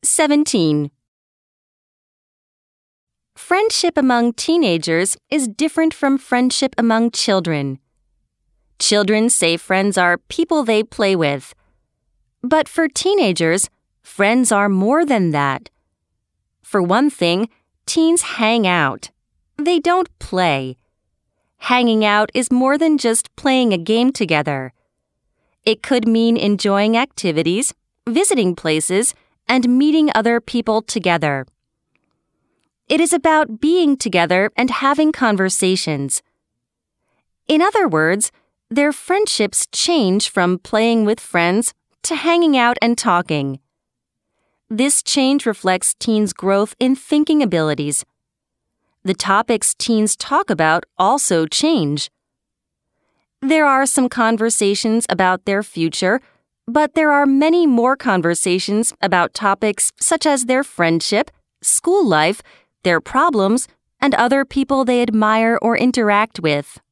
17. Friendship among teenagers is different from friendship among children. Children say friends are people they play with. But for teenagers, friends are more than that. For one thing, teens hang out. They don't play. Hanging out is more than just playing a game together. It could mean enjoying activities, visiting places, and meeting other people together. It is about being together and having conversations. In other words, their friendships change from playing with friends to hanging out and talking. This change reflects teens' growth in thinking abilities. The topics teens talk about also change. There are some conversations about their future, but there are many more conversations about topics such as their friendship, school life, their problems, and other people they admire or interact with.